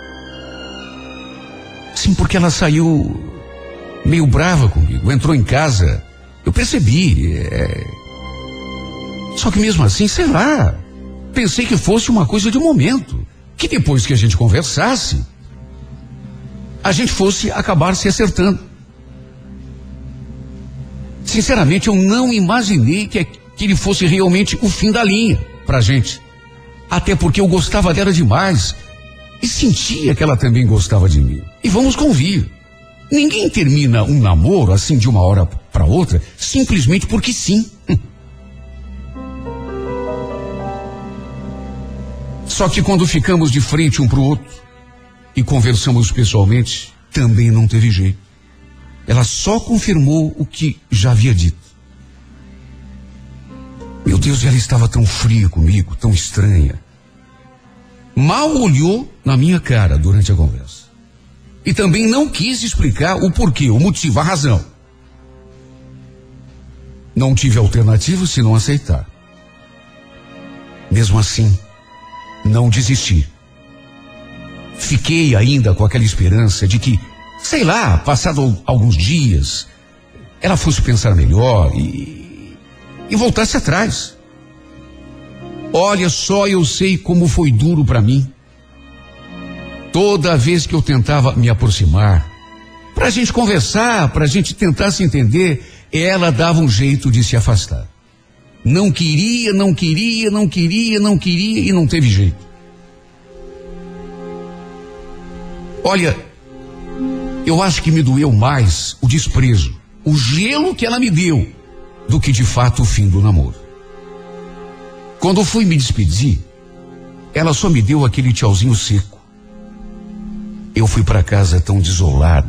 Sim, porque ela saiu meio brava comigo, entrou em casa, eu percebi. É... Só que mesmo assim, sei lá, pensei que fosse uma coisa de momento, que depois que a gente conversasse, a gente fosse acabar se acertando. Sinceramente, eu não imaginei que, que ele fosse realmente o fim da linha pra gente. Até porque eu gostava dela demais e sentia que ela também gostava de mim. E vamos convir. Ninguém termina um namoro assim de uma hora para outra simplesmente porque sim. Só que quando ficamos de frente um para o outro e conversamos pessoalmente, também não teve jeito. Ela só confirmou o que já havia dito. Meu Deus, ela estava tão fria comigo, tão estranha. Mal olhou na minha cara durante a conversa. E também não quis explicar o porquê, o motivo, a razão. Não tive alternativa senão aceitar. Mesmo assim, não desisti. Fiquei ainda com aquela esperança de que, sei lá, passado alguns dias, ela fosse pensar melhor e, e voltasse atrás. Olha só, eu sei como foi duro para mim. Toda vez que eu tentava me aproximar, pra gente conversar, pra gente tentar se entender, ela dava um jeito de se afastar. Não queria, não queria, não queria, não queria e não teve jeito. Olha, eu acho que me doeu mais o desprezo, o gelo que ela me deu, do que de fato o fim do namoro. Quando eu fui me despedir, ela só me deu aquele tchauzinho seco. Eu fui para casa tão desolado,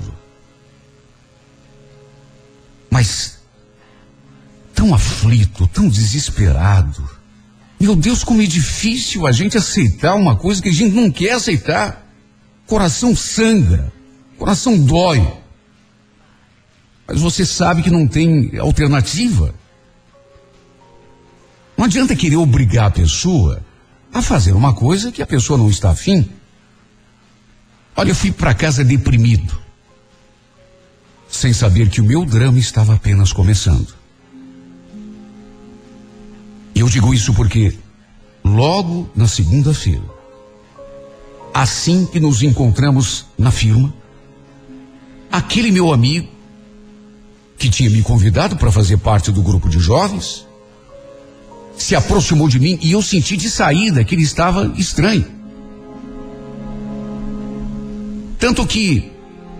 mas tão aflito, tão desesperado. Meu Deus, como é difícil a gente aceitar uma coisa que a gente não quer aceitar. Coração sangra, coração dói. Mas você sabe que não tem alternativa. Não adianta querer obrigar a pessoa a fazer uma coisa que a pessoa não está afim. Olha, eu fui para casa deprimido, sem saber que o meu drama estava apenas começando. E eu digo isso porque logo na segunda-feira, assim que nos encontramos na firma, aquele meu amigo que tinha me convidado para fazer parte do grupo de jovens se aproximou de mim e eu senti de saída que ele estava estranho. Tanto que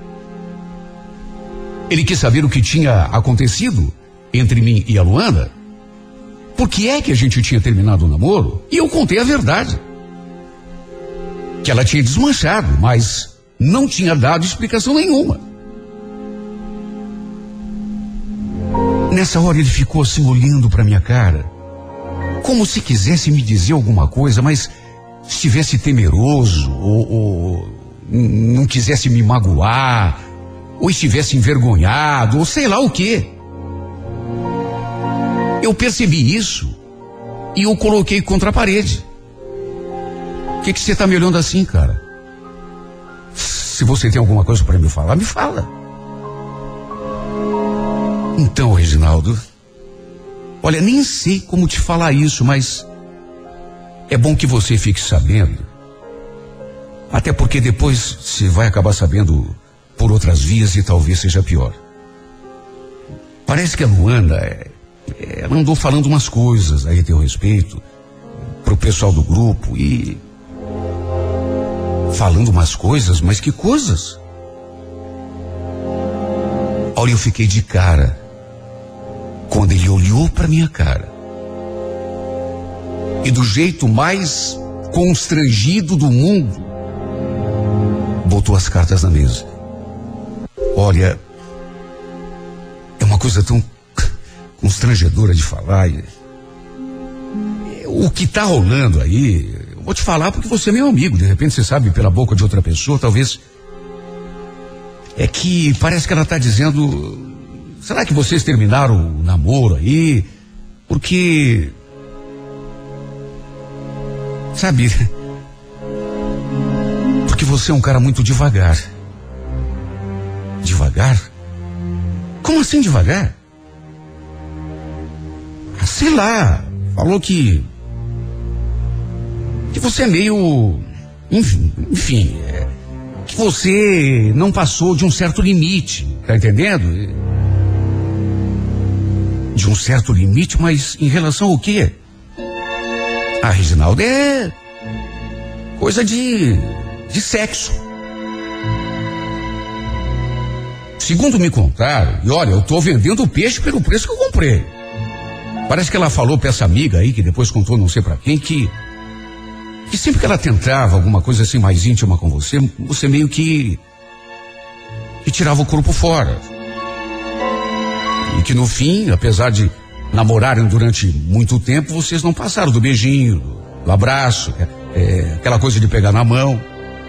ele quis saber o que tinha acontecido entre mim e a Luana. Por que é que a gente tinha terminado o namoro? E eu contei a verdade. Que ela tinha desmanchado, mas não tinha dado explicação nenhuma. Nessa hora ele ficou assim olhando para minha cara, como se quisesse me dizer alguma coisa, mas estivesse temeroso, ou, ou não quisesse me magoar, ou estivesse envergonhado, ou sei lá o quê. Eu percebi isso e eu coloquei contra a parede. O que que você está me olhando assim, cara? Se você tem alguma coisa para me falar, me fala. Então, Reginaldo, olha, nem sei como te falar isso, mas é bom que você fique sabendo. Até porque depois você vai acabar sabendo por outras vias e talvez seja pior. Parece que a Luana, é, ela andou falando umas coisas aí a teu respeito pro pessoal do grupo e... falando umas coisas, mas que coisas? Olha, eu fiquei de cara quando ele olhou pra minha cara e do jeito mais constrangido do mundo botou as cartas na mesa. Olha, é uma coisa tão constrangedora de falar. O que tá rolando aí, eu vou te falar porque você é meu amigo, de repente você sabe pela boca de outra pessoa, talvez. É que parece que ela tá dizendo, será que vocês terminaram o namoro aí? Porque, sabe, porque você é um cara muito devagar. Devagar? Como assim devagar? Ah, sei lá, falou que que você é meio, enfim, enfim é, que você não passou de um certo limite, tá entendendo? De um certo limite, mas em relação ao quê? Ah, Reginaldo, é coisa de, de sexo. Segundo me contaram, e olha, eu tô vendendo o peixe pelo preço que eu comprei. Parece que ela falou pra essa amiga aí, que depois contou não sei pra quem, que que sempre que ela tentava alguma coisa assim mais íntima com você, você meio que que tirava o corpo fora. E que no fim, apesar de namorarem durante muito tempo, vocês não passaram do beijinho, do, do abraço, é, é, aquela coisa de pegar na mão.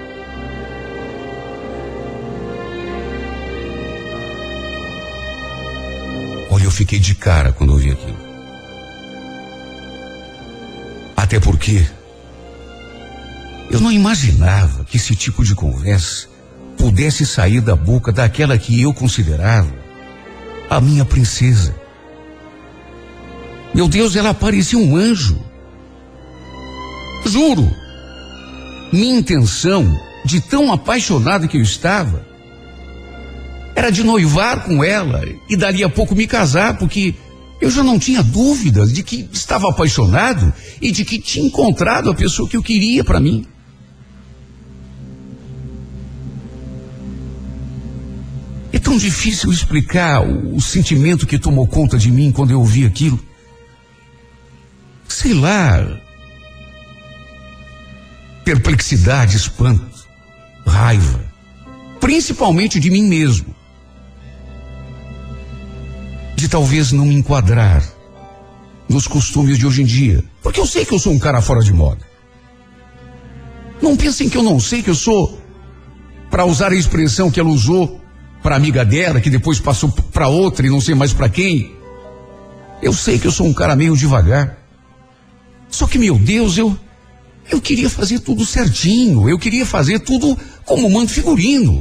Olha, eu fiquei de cara quando ouvi aquilo. Até porque eu não imaginava que esse tipo de conversa pudesse sair da boca daquela que eu considerava a minha princesa. Meu Deus, ela parecia um anjo. Juro, minha intenção, de tão apaixonada que eu estava, era de noivar com ela e dali a pouco me casar, porque eu já não tinha dúvidas de que estava apaixonado e de que tinha encontrado a pessoa que eu queria para mim. É tão difícil explicar o, o sentimento que tomou conta de mim quando eu ouvi aquilo. Sei lá. Perplexidade, espanto, raiva. Principalmente de mim mesmo. De talvez não me enquadrar nos costumes de hoje em dia. Porque eu sei que eu sou um cara fora de moda. Não pensem que eu não sei que eu sou, para usar a expressão que ela usou para amiga dela, que depois passou para outra e não sei mais para quem. Eu sei que eu sou um cara meio devagar. Só que, meu Deus, eu eu queria fazer tudo certinho, eu queria fazer tudo como manda figurino.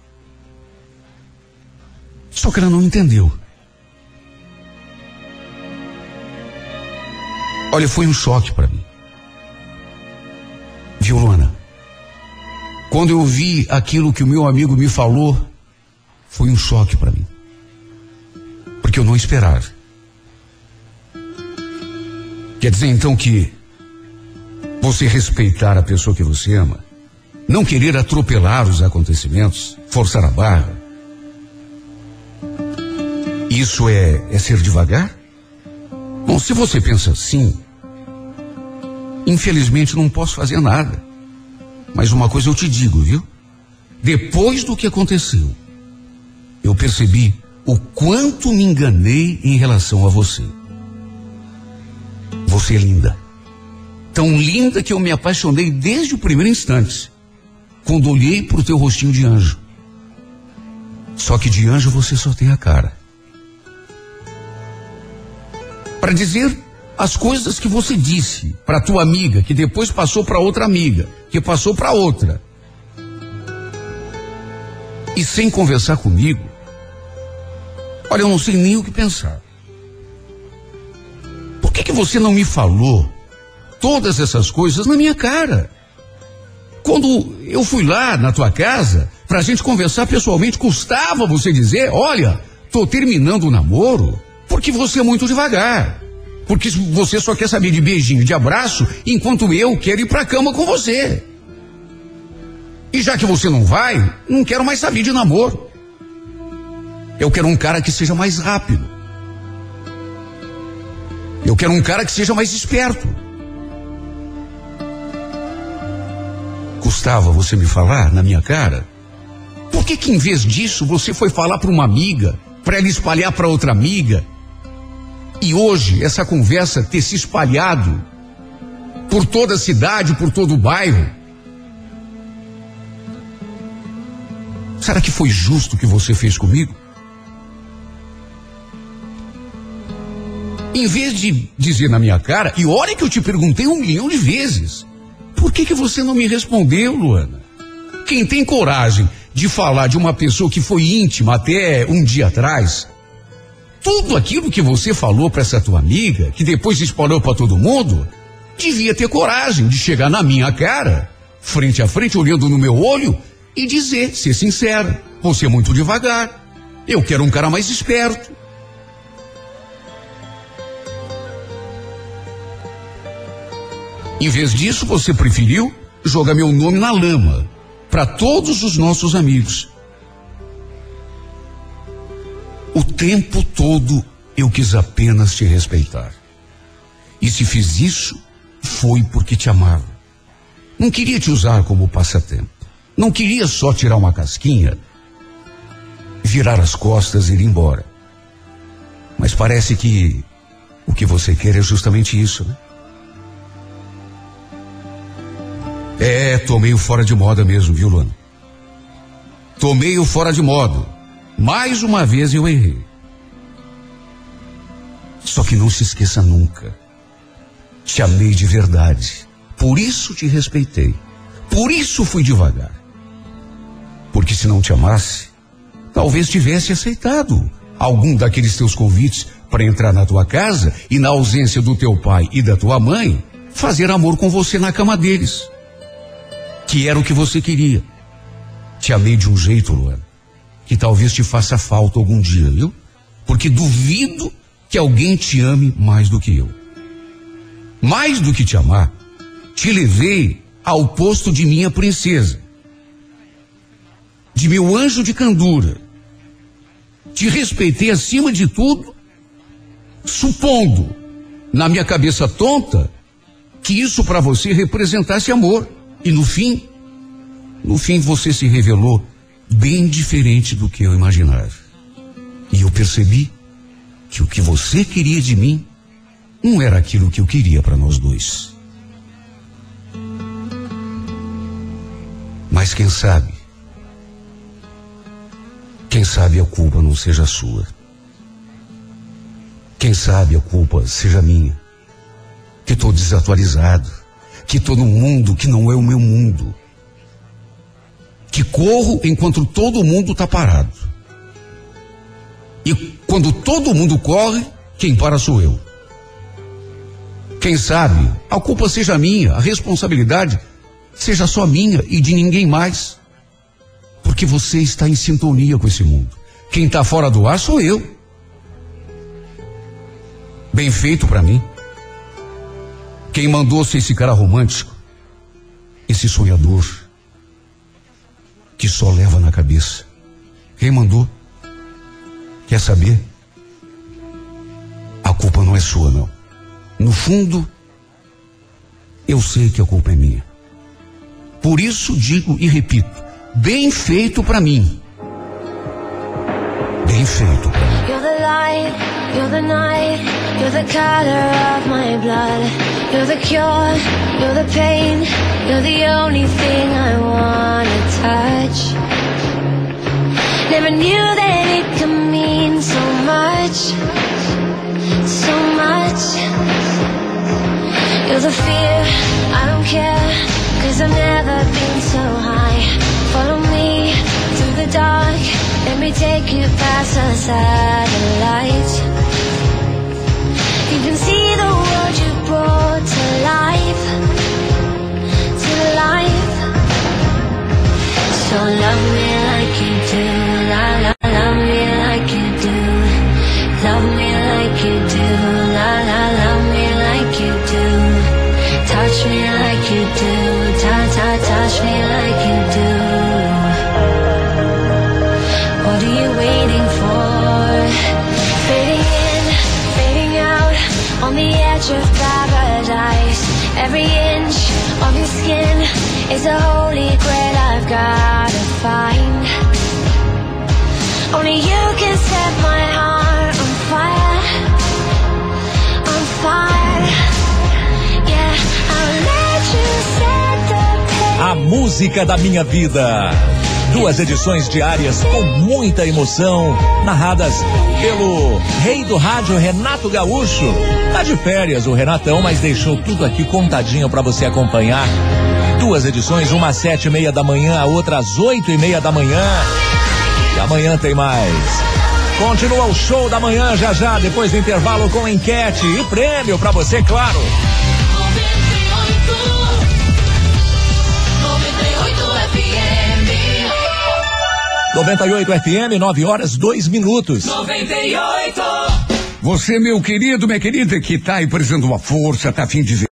Só que ela não entendeu. Olha, foi um choque para mim. Viu, Luana? Quando eu vi aquilo que o meu amigo me falou, foi um choque para mim. Porque eu não esperava. Quer dizer então que você respeitar a pessoa que você ama, não querer atropelar os acontecimentos, forçar a barra, isso é, é ser devagar? Bom, se você pensa assim, infelizmente não posso fazer nada. Mas uma coisa eu te digo, viu? Depois do que aconteceu, eu percebi o quanto me enganei em relação a você. Você é linda. Tão linda que eu me apaixonei desde o primeiro instante, quando olhei pro teu rostinho de anjo. Só que de anjo você só tem a cara. Para dizer as coisas que você disse para tua amiga, que depois passou para outra amiga, que passou para outra. E sem conversar comigo, olha, eu não sei nem o que pensar. Por que que você não me falou todas essas coisas na minha cara? Quando eu fui lá na tua casa pra gente conversar pessoalmente, custava você dizer, olha, tô terminando o namoro porque você é muito devagar. Porque você só quer saber de beijinho, de abraço, enquanto eu quero ir pra cama com você. E já que você não vai, não quero mais saber de namoro. Eu quero um cara que seja mais rápido. Eu quero um cara que seja mais esperto. Custava você me falar na minha cara? Por que que em vez disso você foi falar para uma amiga, para ela espalhar para outra amiga? E hoje essa conversa ter se espalhado por toda a cidade, por todo o bairro? Será que foi justo o que você fez comigo? Em vez de dizer na minha cara, e olha que eu te perguntei um milhão de vezes, por que que você não me respondeu, Luana? Quem tem coragem de falar de uma pessoa que foi íntima até um dia atrás, tudo aquilo que você falou para essa tua amiga, que depois se espalhou para todo mundo, devia ter coragem de chegar na minha cara, frente a frente, olhando no meu olho, e dizer, ser sincera, você é muito devagar, eu quero um cara mais esperto. Em vez disso, você preferiu jogar meu nome na lama para todos os nossos amigos. O tempo todo eu quis apenas te respeitar. E se fiz isso, foi porque te amava. Não queria te usar como passatempo. Não queria só tirar uma casquinha, virar as costas e ir embora. Mas parece que o que você quer é justamente isso, né? É, tomei o fora de moda mesmo, viu, Luana? Tomei o fora de moda. Mais uma vez eu errei. Só que não se esqueça nunca. Te amei de verdade. Por isso te respeitei. Por isso fui devagar. Porque se não te amasse, talvez tivesse aceitado algum daqueles teus convites para entrar na tua casa e, na ausência do teu pai e da tua mãe, fazer amor com você na cama deles. Que era o que você queria. Te amei de um jeito, Luana, que talvez te faça falta algum dia, viu? Porque duvido que alguém te ame mais do que eu. Mais do que te amar, te levei ao posto de minha princesa, de meu anjo de candura. Te respeitei acima de tudo, supondo, na minha cabeça tonta, que isso para você representasse amor. E no fim, no fim você se revelou bem diferente do que eu imaginava. E eu percebi que o que você queria de mim não era aquilo que eu queria para nós dois. Mas quem sabe, quem sabe a culpa não seja sua. Quem sabe a culpa seja minha, que estou desatualizado, que estou num mundo que não é o meu mundo, que corro enquanto todo mundo está parado. E quando todo mundo corre, quem para sou eu. Quem sabe a culpa seja minha, a responsabilidade seja só minha e de ninguém mais. Porque você está em sintonia com esse mundo. Quem está fora do ar sou eu. Bem feito para mim. Quem mandou ser esse cara romântico, esse sonhador, que só leva na cabeça? Quem mandou? Quer saber? A culpa não é sua, não. No fundo, eu sei que a culpa é minha. Por isso digo e repito, bem feito para mim. Bem bem feito. You're the light, you're the night, you're the color of my blood. You're the cure, you're the pain, you're the only thing I wanna touch. Never knew that it could mean so much, so much. You're the fear, I don't care, cause I've never been so high. Follow me through the dark, let me take you past the satellites. You can see the world you brought to life, to life. So love me like you do, la la, love me like you do. Love me like you do, la la, love me like you do. Touch me like you do, ta ta, touch me like you do. What are you waiting for? Fading in, fading out, on the edge of paradise. Every inch of your skin is a holy grail I've gotta find. Only you can set my heart on fire, on fire. Yeah, I'll let you set the pace. A música da minha vida. Duas edições diárias com muita emoção, narradas pelo rei do rádio, Renato Gaúcho. Tá de férias o Renatão, mas deixou tudo aqui contadinho pra você acompanhar. Duas edições, uma às sete e meia da manhã, a outra às oito e meia da manhã. E amanhã tem mais. Continua o show da manhã já já, depois do intervalo com enquete e prêmio pra você, claro. noventa e oito F M, nove horas, dois minutos. noventa e oito. Você, meu querido, minha querida, que tá aí precisando uma força, tá a fim de